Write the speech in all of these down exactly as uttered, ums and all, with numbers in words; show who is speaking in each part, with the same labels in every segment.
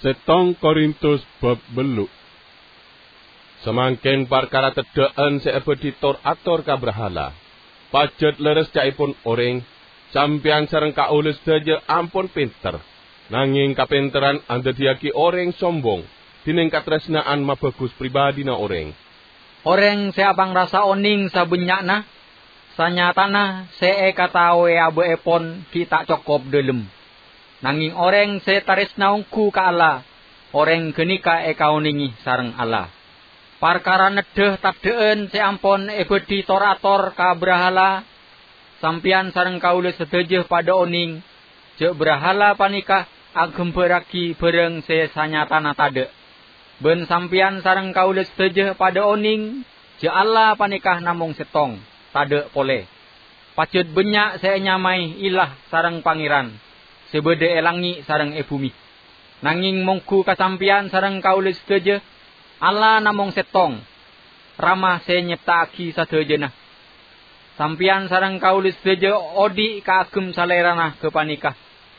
Speaker 1: Setong Korintus bab beluk. Semangkin perkara tedaan seebeditor ator kabrahala. Pajet leres caipun orang, sampian sareng kaulis daja ampun pinter. Nanging kapinteran anda diaki orang sombong, dining katresnaan mabagus pribadi na orang.
Speaker 2: Orang seabang rasa oning sabenyakna, sanyatana see katawe abe epon kita cokop delem. Nanging orang se taresna ungku ka Allah, orang genika eka oningi sareng Allah. Parkara nedeh tabdeen se ampon ebedi torator ka brahala, sampian sareng kaule sedejeh pada oning, je brahala panika agem beraki bereng se sanyatana tade. Ben sampian sareng kaule sedejeh pada oning, je Allah panikah namung setong, tade pole. Pacet benyak se nyamai ilah sareng pangeran, sebede elangi sareng e bumi. Nanging mongku kasampian sareng kaule sedejeh, Allah namung setong, ramah se nyiptaaki sadejena. Sampian sareng kaule sedejeh odi kaagem salerana kepanikah.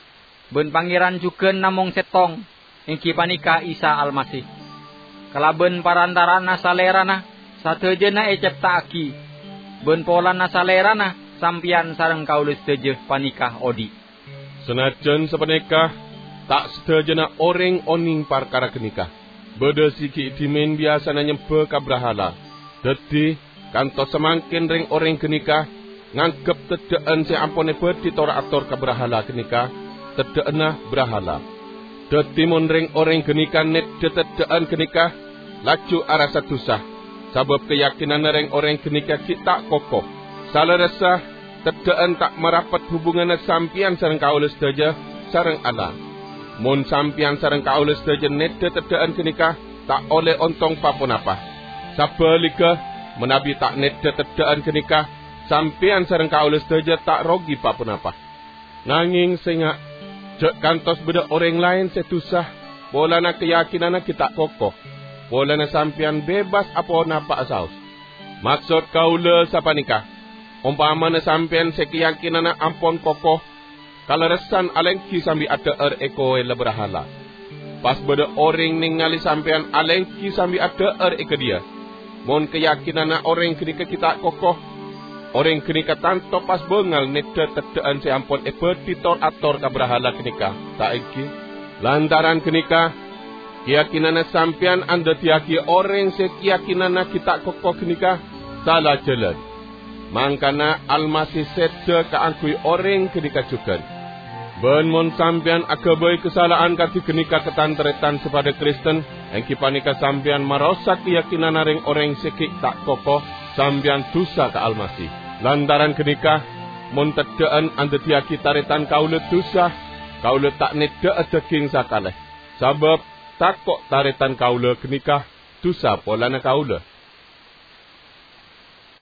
Speaker 2: Ben pangeran juga namung setong, engki panika Isa Almasih. Kalaben parantarana salerana, sadejena e ciptaaki. Ben polana salerana, sampian sareng kaule sedejeh panikah odi.
Speaker 1: Senajan sepenikah, tak sedejena orang oning parkara kenikah. Beda siki dimen biasa nyembe kabrahala. Dadi kantos semangkin ring orang kenikah, nganggep tedaan se ampone bedi tora ator kabrahala kenikah, tedaana brahala. Dadi mon ring orang kenikah net tedaan kenikah, laju arasa tusah. Sabab keyakinan ring orang kenikah kita kokoh. Salah resah, tedaan tak merapat hubungan sampian sareng kaules daja sareng Allah. Mun sampian sareng kaules daja nete tedaan kenikah tak oleh ontong papun apa. Sabalika menabi tak nete tedaan kenikah sampian sareng kaules daja tak rogi papun apa. Nanging sengak jek kantos beda orang lain setusah bolana keyakinana kita kokoh. Bolana sampian bebas apa napa asaus. Maksud kaula sapanikah? Umpamana sampean sekeyakinana ampon kokoh, kalaresan alengki sambi ada er eko lebrahala. Pas beda orang ningali sampean alengki sambi ada er eke dia. Mon keyakinana orang kenika kita kokoh, orang kenika tanto pas bengal neda tedaan se ampon ebeditor ator kabrahala kenika. Tak eki. Lantaran kenika, keyakinana sampean anda tiaki orang sekeyakinana kita kokoh kenika, salah jalan. Mangkana almasih seda kaangkui orang kenika juga. Ben mon sampian akabai kesalahan kati kenika ketanteretan sepada Kristen, engki panika sampian marosak keyakinan ring orang sekik tak kokoh, sampian dosa ka almasih. Lantaran kenika, mon tedaan anda tiaki taretan kaule dosa, kaule tak neda daging sakaleh. Sabab takok taretan kaule kenika dosa polana kaule.